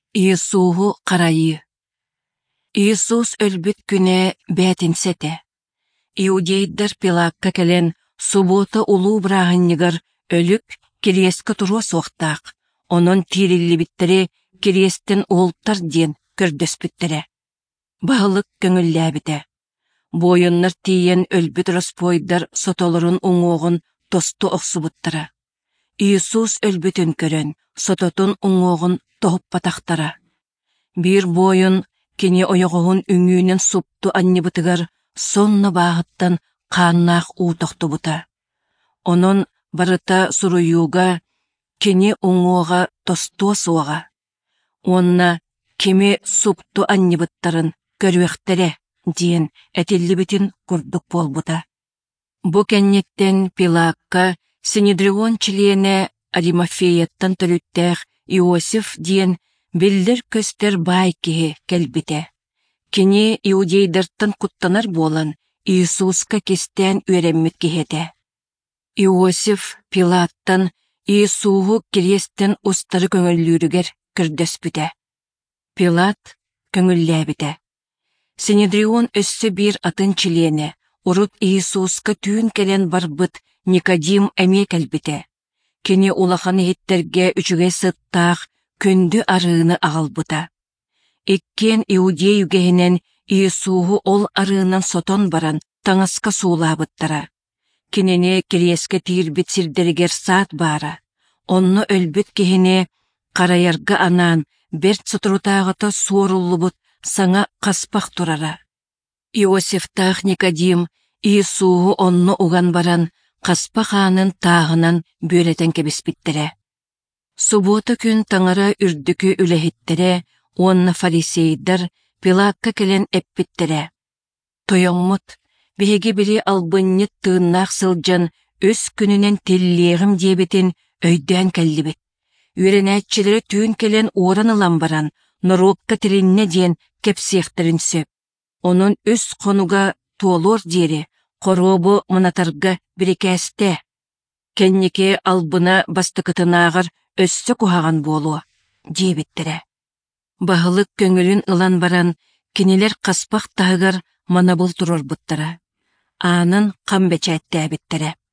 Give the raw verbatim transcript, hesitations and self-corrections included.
Иисугу қарайы. Иисус өлбүт күнэ бәтінсеті. Иудейдер Пилатка келен субота улуу брағыннигар өлүп кириеске туру соқтақ. Онон тириллибиттери кириестен олтар ден көрдөспүттері. Бағылык көңүлләбіті. Бойыннар тиен өлбүт распойдар сотолорун уңоғын тосту оқсубуттара. Иисус өлбүтін көрөн, сототун уңоғын тоғып патақтара. Бир бойын кене ойоғығын үңүүнен супту аннибытыгар сонна бағыттан қаннақ уутоқту бута. Онон барыта суруюга кене уңоға тостуа суаға. Онна кеме супту аннибыттарын көрвектері диен әтеллибитин курдук болбута. Бу кеннеттен Пилатка Синедрион члене Аримафеяттан төлүттәх Иосиф диен билдер көстер бай кеhe келбите. Кене иудейдерттан куттанар болан Иисуска кестен үереммит кехете. Иосиф Пилаттан Иисугу кирестен устары көңіллүрігер кірдөспүте. Пилат көңілләбіте. Синедрион өссі бір атын члене, урут Иисуска түйін келен барбыт Никодим әме кәлбіте. Кене улаханы хеттерге үчүгей сыттақ күнді арыыны ағалбыта. Эккен иудей үгейінен Иисугу ол арыынан сотон баран таңаска суулабыттара. Кенене кириеске тиирбит сирдеригер саат бара. Онно өлбүт кехене қарайарга анан берт соторутағыта суоруллубут саңа қаспақ турара. Иосифтах Никодим Иисугу онно уган баран қаспа ханын тағынан бөретен кебеспиттере. Субота күн таңара үрдүкү үлэхиттере, онна фарисейдар Пилатка келен эппиттере. Тойоңмут, беге бири албыннет тыыннақ сылжан өс күнінен теллиեղім дебетін өйден кәллибет. Үйренәтчілері түйін келен оран ылан баран, нұрокка тилинне ден кепсиектерін сөп. Onun өс қонуга туолор дери, коробу мынатарга бірекәсте. Кеннеке албына бастыкытынағыр өссі кухаган болу, дебеттері. Бағылык көңілін ылан баран, кенелер қаспақ тағығар манабыл тұрор бұттара. Анын қамбечәтті әбеттері.